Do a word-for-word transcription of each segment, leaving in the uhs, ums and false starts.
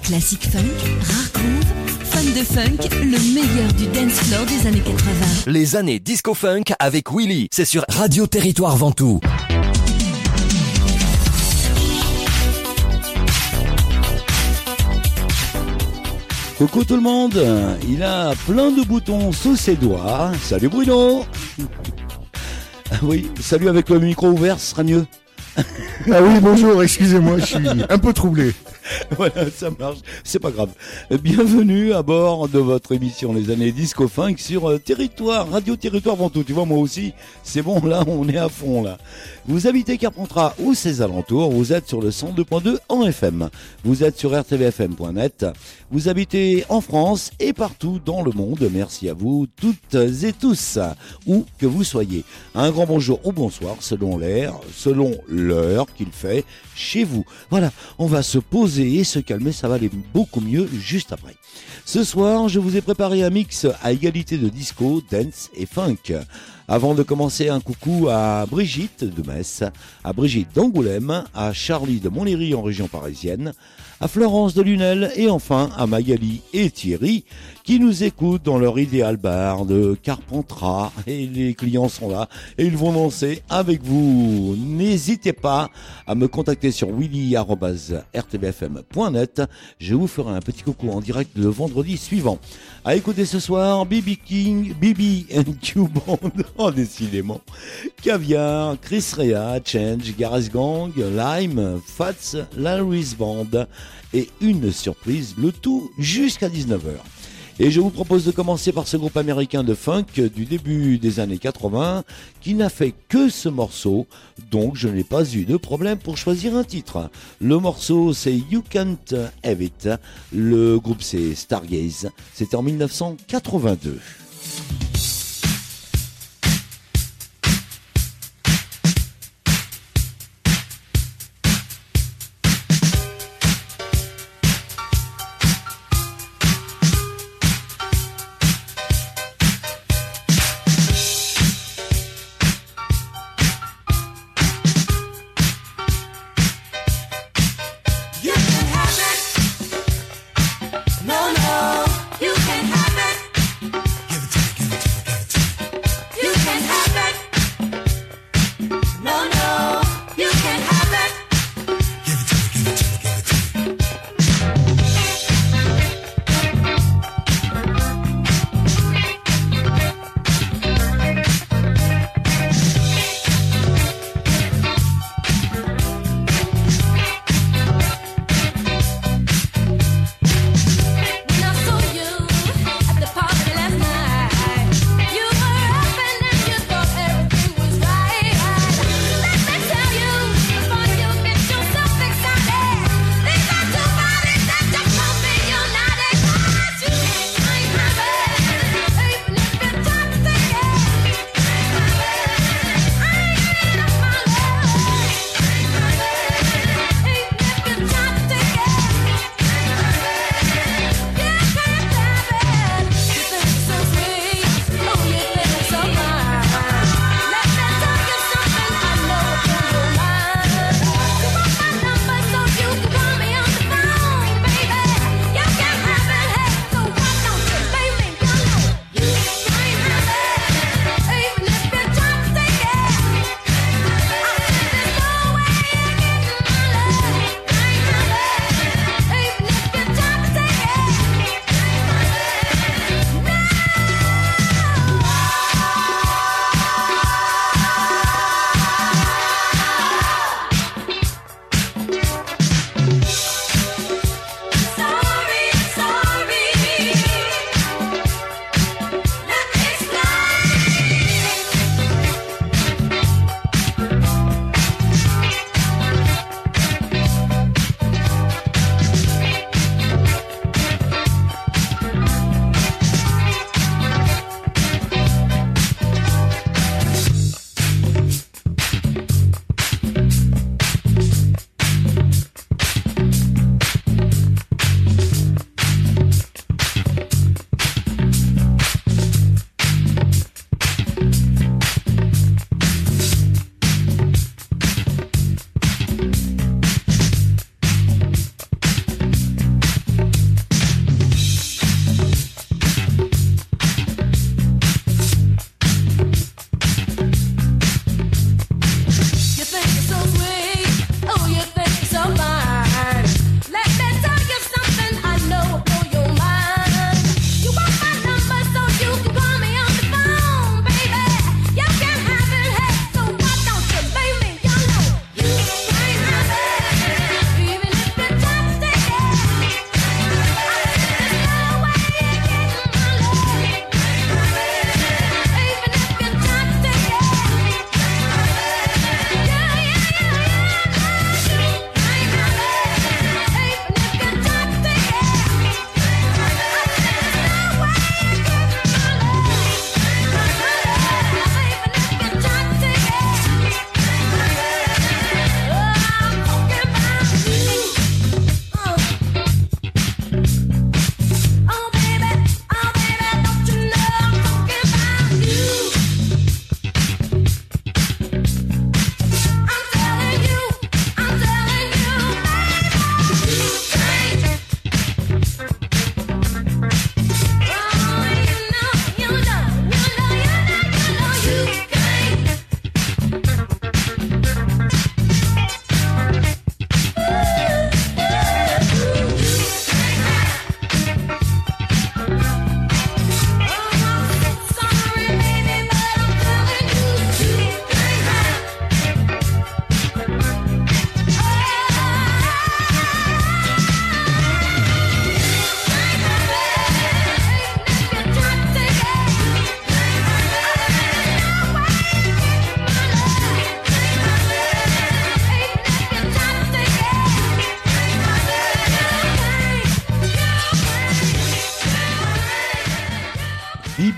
Classique funk, rare groove, fun de funk, le meilleur du dance floor des années quatre-vingts. Les années disco funk avec Willy, c'est sur Radio Territoire Ventoux. Coucou tout le monde, il a plein de boutons sous ses doigts. Salut Bruno. Oui, salut avec le micro ouvert, ce sera mieux. Ah oui, bonjour, excusez-moi, je suis un peu troublé. Voilà, ça marche, c'est pas grave. Bienvenue à bord de votre émission Les années disco funk sur euh, Territoire, Radio Territoire Ventoux. Tu vois, moi aussi, c'est bon, là, on est à fond, là. Vous habitez Carpentras ou ses alentours, vous êtes sur le cent deux point deux en F M. Vous êtes sur r t v f m point net. Vous habitez en France et partout dans le monde. Merci à vous, toutes et tous, où que vous soyez. Un grand bonjour ou bonsoir, selon l'air, selon l'heure qu'il fait chez vous. Voilà, on va se poser et se calmer, ça va aller beaucoup mieux juste après. Ce soir, je vous ai préparé un mix à égalité de disco, dance et funk. Avant de commencer, un coucou à Brigitte de Metz, à Brigitte d'Angoulême, à Charlie de Montlhéry en région parisienne, à Florence de Lunel et enfin à Magali et Thierry qui nous écoutent dans leur idéal bar de Carpentras. Et les clients sont là et ils vont danser avec vous. N'hésitez pas à me contacter sur willy arobase r t v f m point net. Je vous ferai un petit coucou en direct le vendredi suivant. À écouter ce soir, B B King, B B and Q Band, oh décidément, Caviar, Chris Rea, Change, Garage Gang, Lime, Fats, Larry's Band et une surprise, le tout jusqu'à dix-neuf heures. Et je vous propose de commencer par ce groupe américain de funk du début des années quatre-vingts qui n'a fait que ce morceau, donc je n'ai pas eu de problème pour choisir un titre. Le morceau c'est You Can't Have It, le groupe c'est Stargaze, c'était en dix-neuf cent quatre-vingt-deux. No, no, you can have it.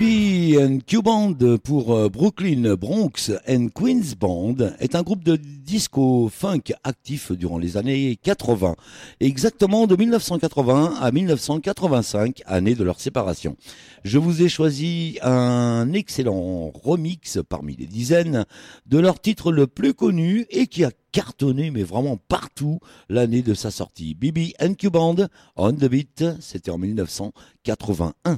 B B and Q Band pour Brooklyn, Bronx and Queens Band est un groupe de disco funk actif durant les années quatre-vingts, exactement de mille neuf cent quatre-vingt à mille neuf cent quatre-vingt-cinq, année de leur séparation. Je vous ai choisi un excellent remix parmi les dizaines de leur titre le plus connu et qui a cartonné mais vraiment partout l'année de sa sortie. B B and Q Band, On the Beat, c'était en mille neuf cent quatre-vingt-un.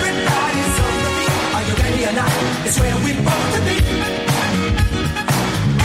It's where we both to be.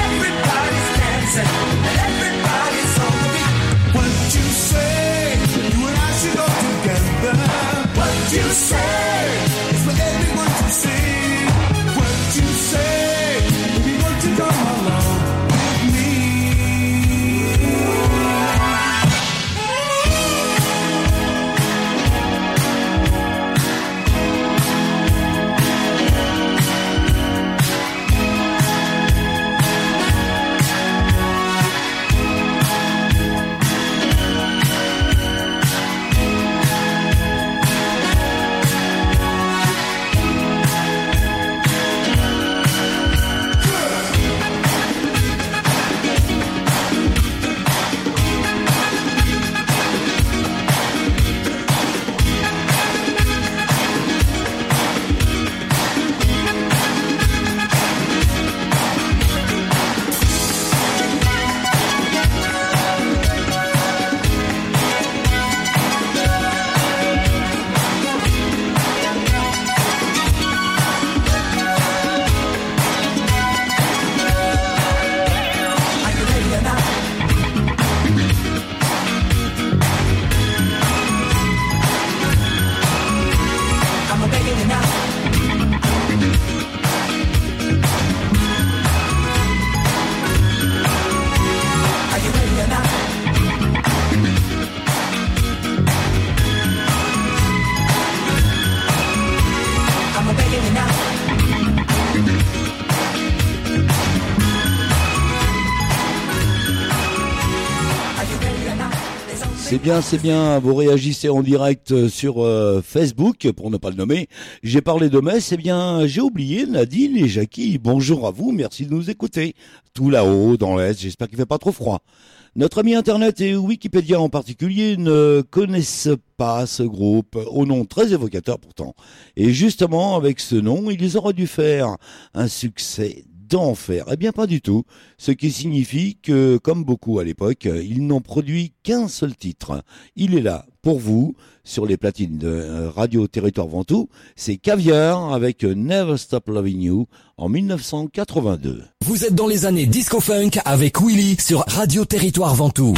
C'est bien, c'est bien, vous réagissez en direct sur euh, Facebook, pour ne pas le nommer. J'ai parlé de Metz, eh bien, j'ai oublié Nadine et Jackie. Bonjour à vous, merci de nous écouter. Tout là-haut, dans l'Est, j'espère qu'il fait pas trop froid. Notre ami Internet et Wikipédia en particulier ne connaissent pas ce groupe, au nom très évocateur pourtant. Et justement, avec ce nom, ils auraient dû faire un succès d'enfer. Eh bien, pas du tout. Ce qui signifie que, comme beaucoup à l'époque, ils n'ont produit qu'un seul titre. Il est là, pour vous, sur les platines de Radio Territoire Ventoux. C'est Caviar avec Never Stop Loving You en dix-neuf cent quatre-vingt-deux. Vous êtes dans les années disco-funk avec Willy sur Radio Territoire Ventoux.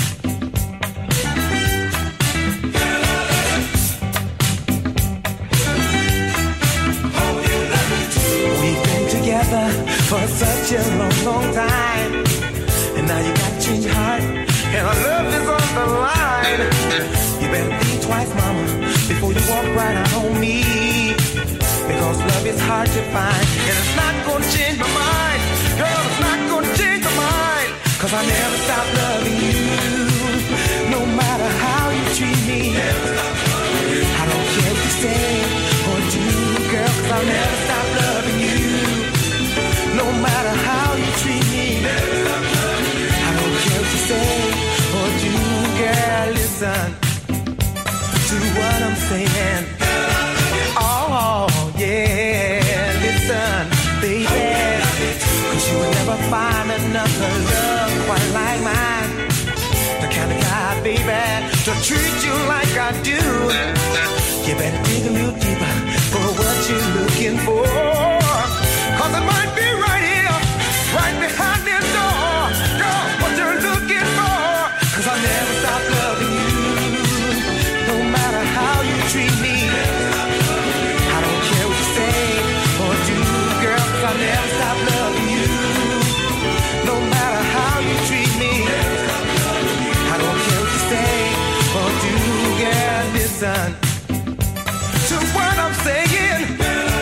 For such a long, long time, and now you got change heart, and our love is on the line. You better think twice, mama, before you walk right out on me, because love is hard to find, and it's not gonna change my mind, girl, it's not gonna change my mind, cause I never stop loving you, no matter how you treat me. I don't care what you say or do, girl, cause I'll never stop loving you. No matter how you treat me, I don't care what you say or do, girl, listen to what I'm saying. Oh, yeah, listen, baby, cause you will never find another love quite like mine. The kind of guy, baby, to treat you like I do. You better dig a little deeper for what you're looking for, cause it might be right here, right behind this door. Girl, what you're looking for, cause I'll never stop loving you, no matter how you treat me. I don't care what you say or do, girl, cause I'll never stop loving you, no matter how you treat me. I don't care what you say or do, girl, listen to what I'm saying.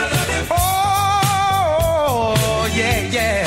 Oh, yeah, yeah.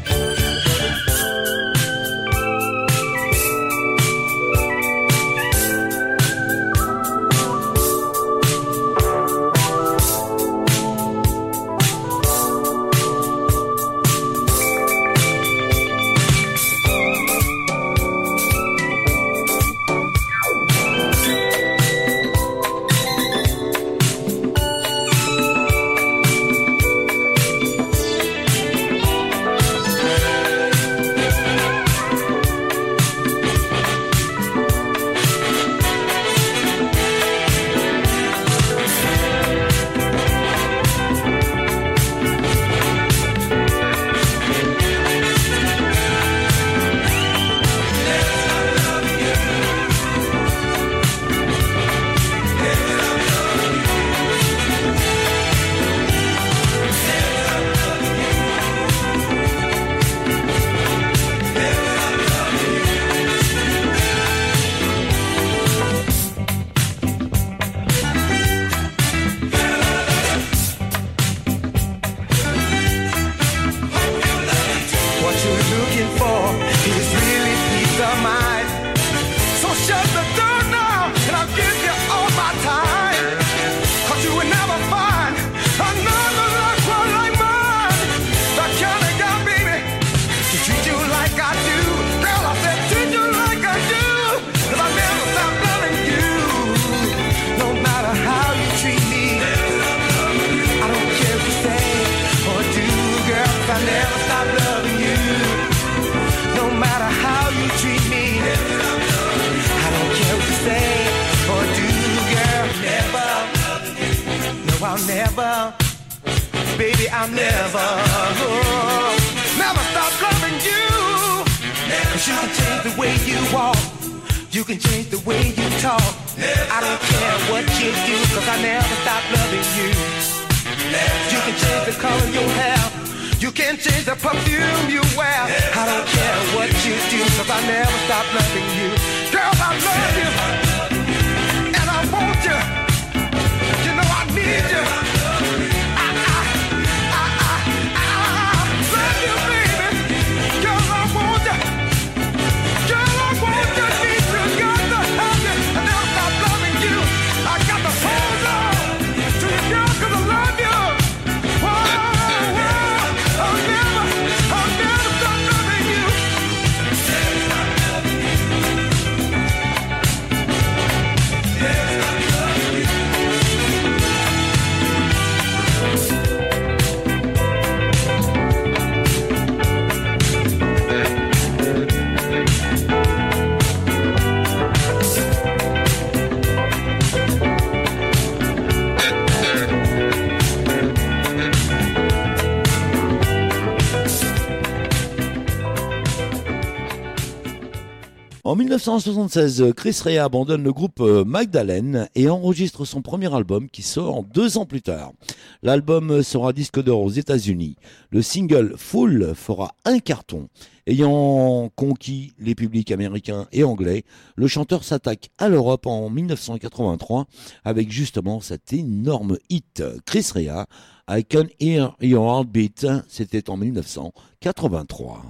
I'll never, baby, I'll never, oh, never stop loving you. Cause you can change the way you walk, you can change the way you talk. I don't care what you do, cause I never stop loving you. You can change the color of your hair, you can change the perfume you wear. I don't care what you do, cause I never stop loving you. Girl, I love you, and I want you. You know I need you. I, I, I, I, I love you, baby. Girl, I want you. Girl, I want you. Need you. Got to have you. En dix-neuf cent soixante-seize, Chris Rea abandonne le groupe Magdalene et enregistre son premier album qui sort deux ans plus tard. L'album sera disque d'or aux États-Unis. Le single Fool fera un carton. Ayant conquis les publics américains et anglais, le chanteur s'attaque à l'Europe en dix-neuf cent quatre-vingt-trois avec justement cet énorme hit. Chris Rea, I Can Hear Your Heartbeat, c'était en dix-neuf cent quatre-vingt-trois.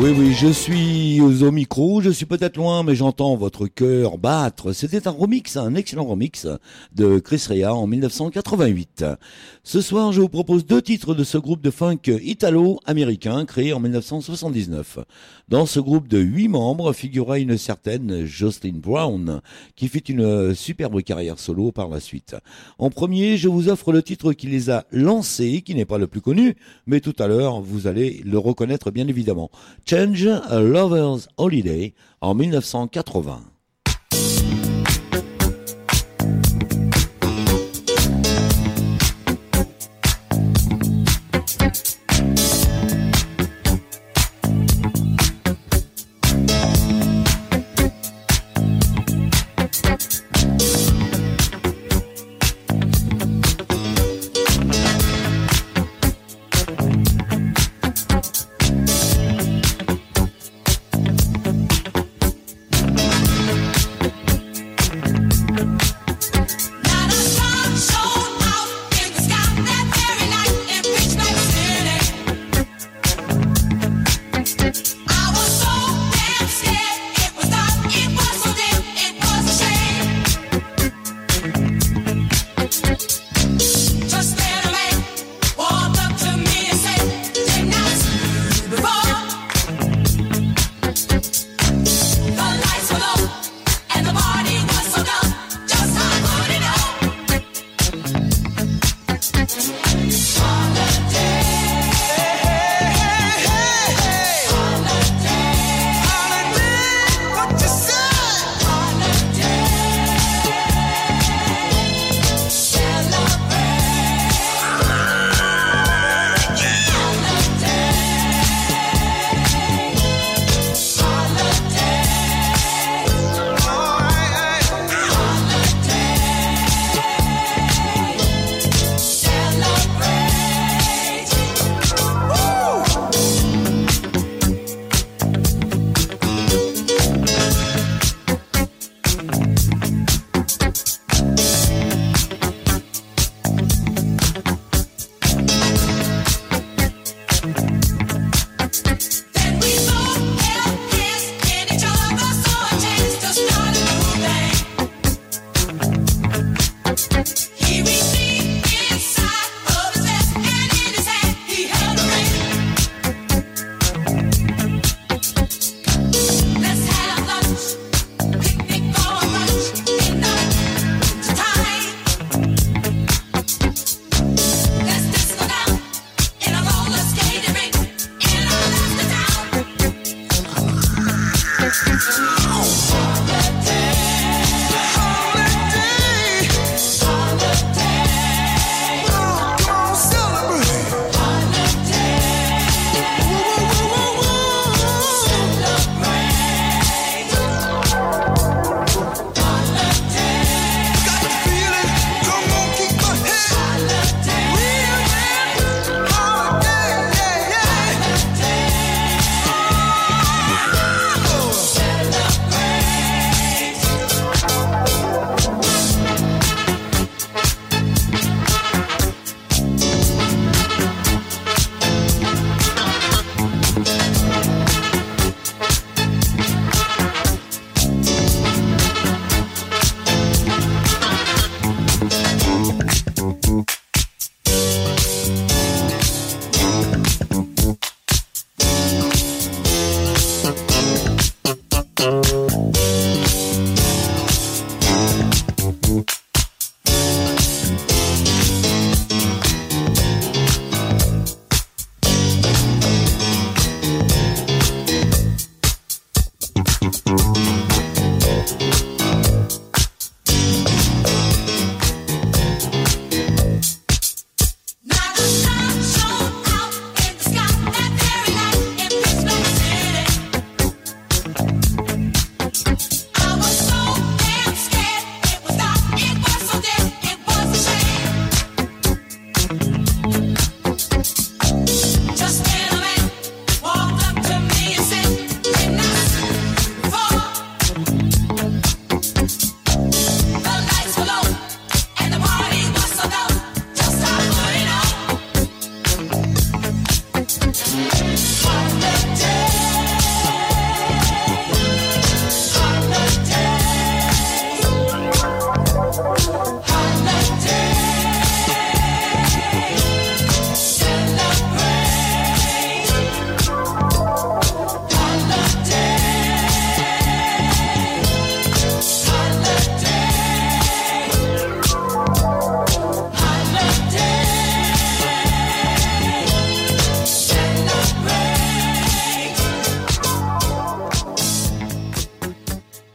Oui, oui, je suis au micro, je suis peut-être loin, mais j'entends votre cœur battre. C'était un remix, un excellent remix de Chris Rea en mille neuf cent quatre-vingt-huit. Ce soir, je vous propose deux titres de ce groupe de funk italo-américain créé en mille neuf cent soixante-dix-neuf. Dans ce groupe de huit membres figura une certaine Jocelyn Brown, qui fit une superbe carrière solo par la suite. En premier, je vous offre le titre qui les a lancés, qui n'est pas le plus connu, mais tout à l'heure, vous allez le reconnaître bien évidemment. Change a Lover's Holiday en mille neuf cent quatre-vingts. Celebrate.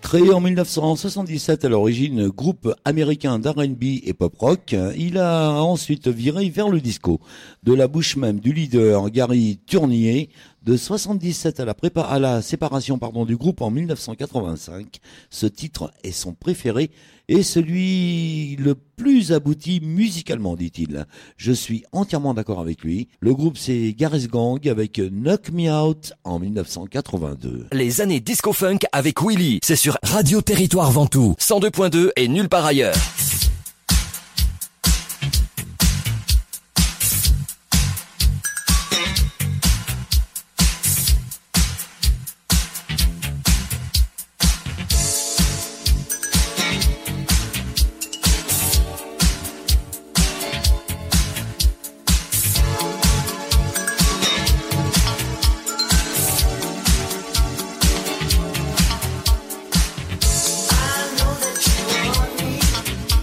Créé en dix-neuf cent soixante-dix-sept à l'origine, groupe américain d'R and B et pop rock, il a ensuite viré vers le disco. De la bouche même du leader Gary Turnier, de soixante-dix-sept à la, prépa- à la séparation pardon, du groupe en dix-neuf cent quatre-vingt-cinq, ce titre est son préféré et celui le plus abouti musicalement, dit-il. Je suis entièrement d'accord avec lui. Le groupe c'est Gareth Gang avec Knock Me Out en dix-neuf cent quatre-vingt-deux. Les années disco-funk avec Willy, c'est sur Radio Territoire Ventoux, cent deux point deux et nulle part ailleurs. I know that you want me.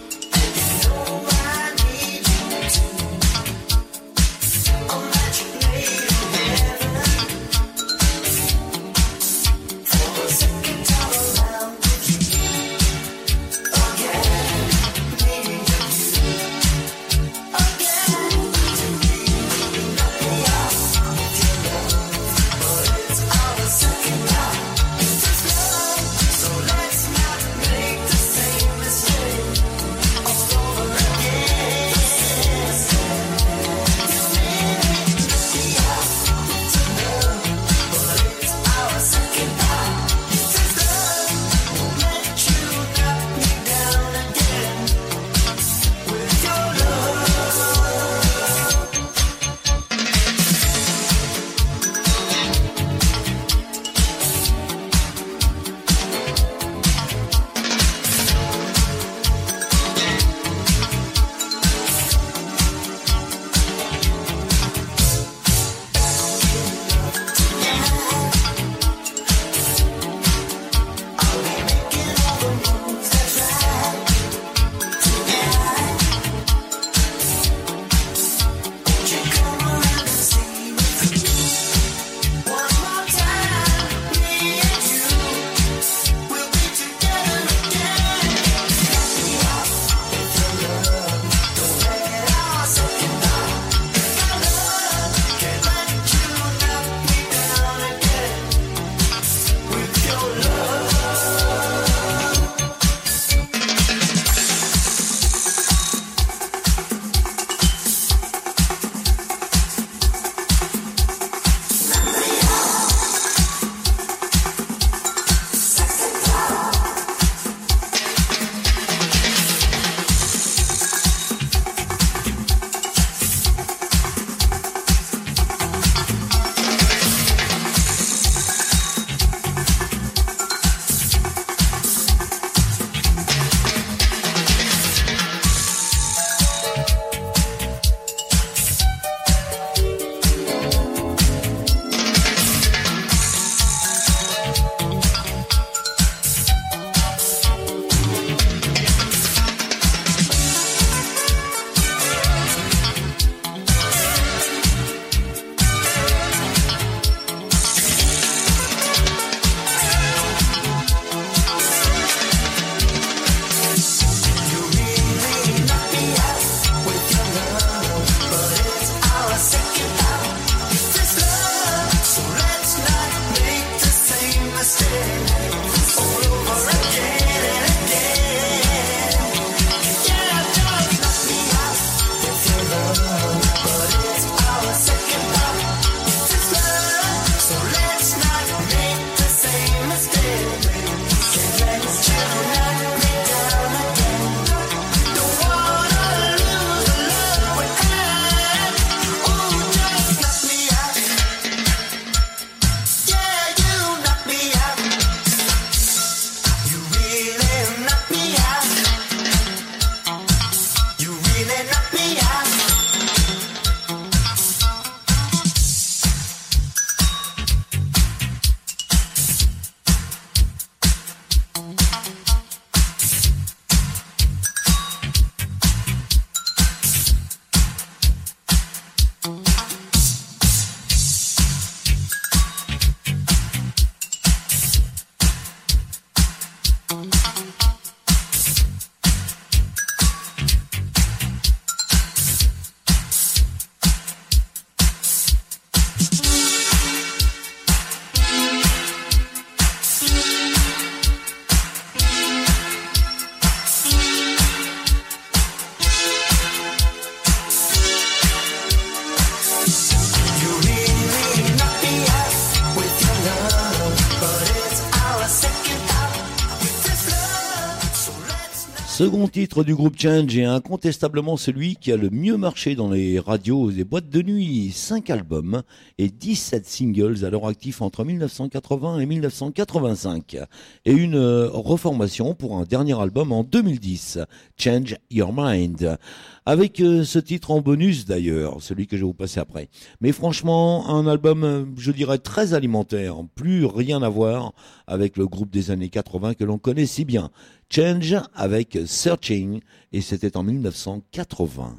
Second titre du groupe Change et incontestablement celui qui a le mieux marché dans les radios et boîtes de nuit. cinq albums et dix-sept singles à leur actif entre dix-neuf cent quatre-vingts et dix-neuf cent quatre-vingt-cinq. Et une euh, reformation pour un dernier album en deux mille dix, Change Your Mind. Avec euh, ce titre en bonus d'ailleurs, celui que je vais vous passer après. Mais franchement, un album, euh, je dirais, très alimentaire. Plus rien à voir avec le groupe des années quatre-vingts que l'on connaît si bien. Change avec Searching, et c'était en dix-neuf cent quatre-vingts.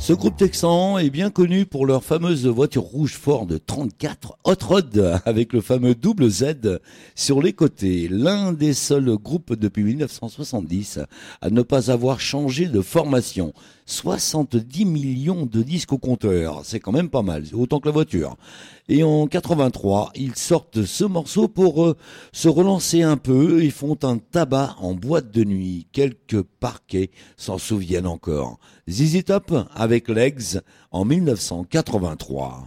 Ce groupe texan est bien connu pour leur fameuse voiture rouge Ford trente-quatre Hot Rod avec le fameux double Z sur les côtés. L'un des seuls groupes depuis dix-neuf cent soixante-dix à ne pas avoir changé de formation. soixante-dix millions de disques au compteur, c'est quand même pas mal, c'est autant que la voiture. Et en quatre-vingt-trois, ils sortent ce morceau pour euh, se relancer un peu et font un tabac en boîte de nuit. Quelques parquets s'en souviennent encore. Z Z Top avec Legs en dix-neuf cent quatre-vingt-trois.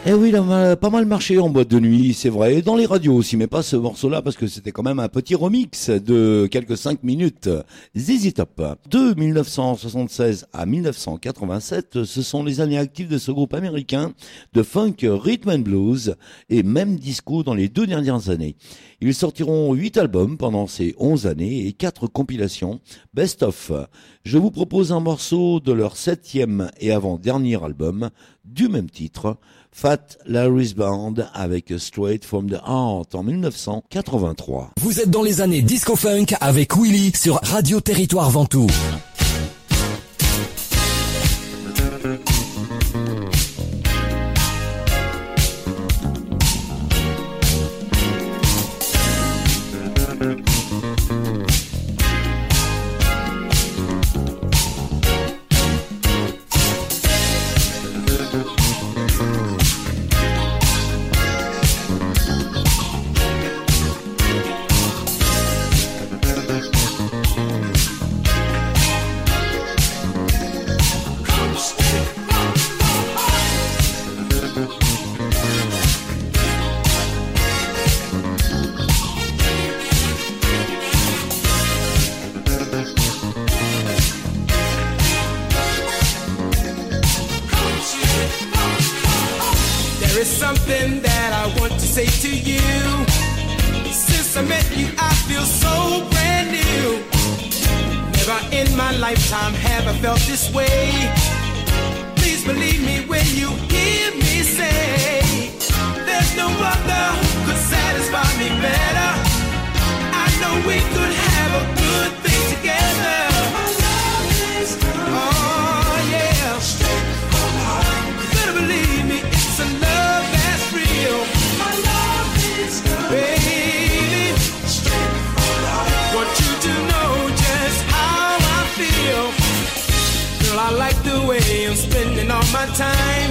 Eh oui, il a pas mal marché en boîte de nuit, c'est vrai, et dans les radios aussi, mais pas ce morceau-là, parce que c'était quand même un petit remix de quelques cinq minutes. Z Z Top. De mille neuf cent soixante-seize à mille neuf cent quatre-vingt-sept, ce sont les années actives de ce groupe américain de funk, rhythm and blues, et même disco dans les deux dernières années. Ils sortiront huit albums pendant ces onze années et quatre compilations Best of. Je vous propose un morceau de leur septième et avant-dernier album, du même titre, Fat Larry's Band avec Straight from the Heart en mille neuf cent quatre-vingt-trois. Vous êtes dans les années disco funk avec Willy sur Radio Territoire Ventoux. Something that I want to say to you. Since I met you, I feel so brand new. Never in my lifetime have I felt this way. Please believe me when you hear me say there's no other who could satisfy me better. I know we could have a good thing together. My love is good. Oh yeah, straight from the heart. You better believe me, it's a love that's real. My love is good, baby. Straight from the heart. Want you to know just how I feel. Girl, I like the way I'm spending all my time.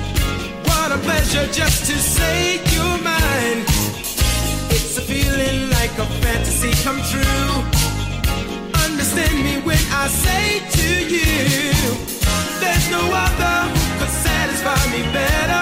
What a pleasure just to say you're mine. It's a feeling like a fantasy come true. Understand me when I say to you, there's no other who could satisfy me better.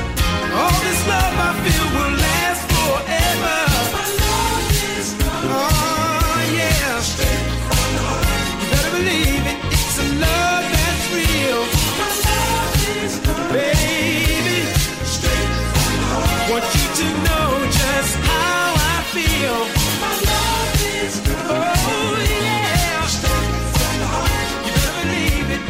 All this love I feel will last forever. My love is good. Oh yeah, straight from the heart. You better believe it, it's a love that's real. My love is good, baby. Straight from the heart. Want you to know just how I feel. My love is good. Oh yeah, straight from the heart. You better believe it,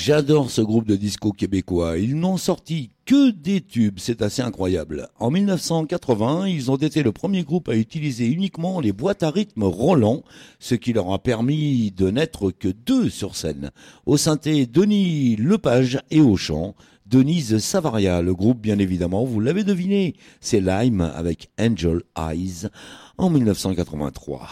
J'adore ce groupe de disco québécois. Ils n'ont sorti que des tubes, c'est assez incroyable. En mille neuf cent quatre-vingts, ils ont été le premier groupe à utiliser uniquement les boîtes à rythme Roland, ce qui leur a permis de n'être que deux sur scène. Au synthé, Denis Lepage, et au chant, Denise Savaria. Le groupe, bien évidemment, vous l'avez deviné, c'est Lime avec Angel Eyes en mille neuf cent quatre-vingt-trois.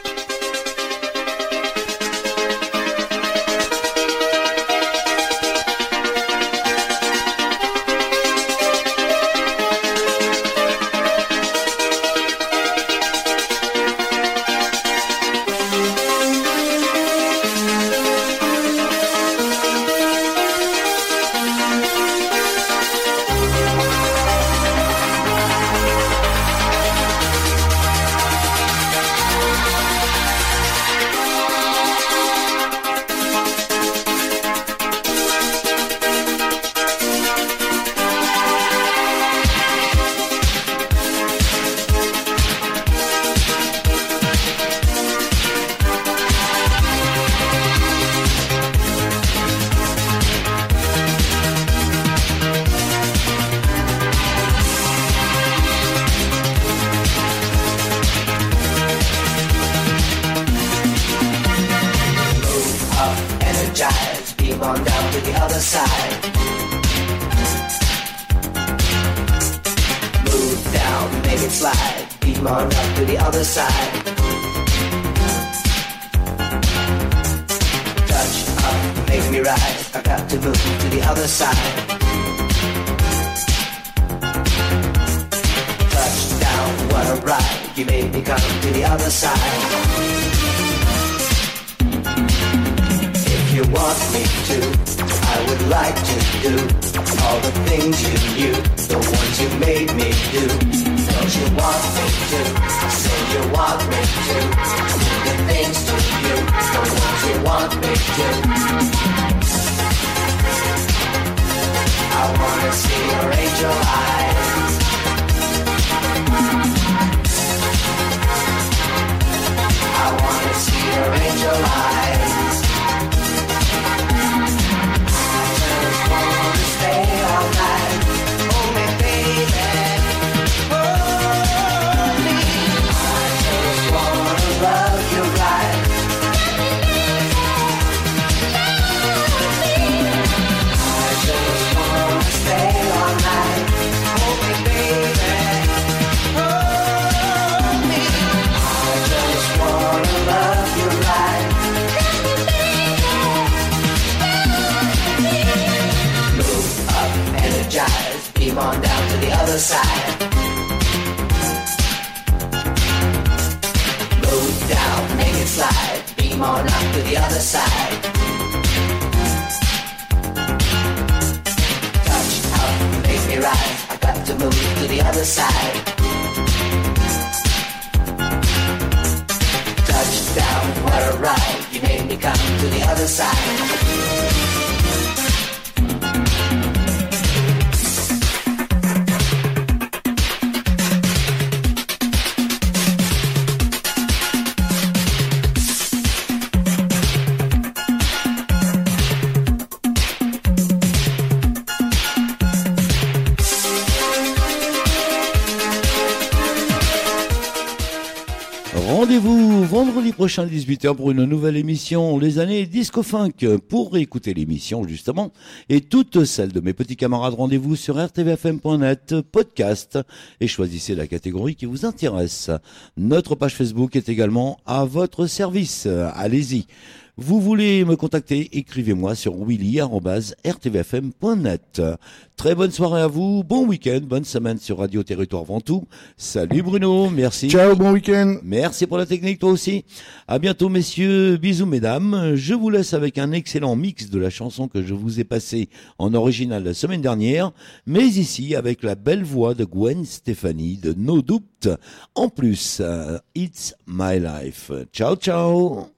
Rendez-vous vendredi prochain à dix-huit heures pour une nouvelle émission Les années Disco Funk. Pour écouter l'émission justement et toutes celles de mes petits camarades, rendez-vous sur r t v f m point net, podcast, et choisissez la catégorie qui vous intéresse. Notre page Facebook est également à votre service. Allez-y. Vous voulez me contacter, écrivez-moi sur willy arobase r t v f m point net. Très bonne soirée à vous, bon week-end, bonne semaine sur Radio Territoire Ventoux. Salut Bruno, merci. Ciao, bon week-end. Merci pour la technique, toi aussi. À bientôt messieurs, bisous mesdames. Je vous laisse avec un excellent mix de la chanson que je vous ai passée en original la semaine dernière, mais ici avec la belle voix de Gwen Stefani de No Doubt. En plus, uh, It's My Life. Ciao, ciao.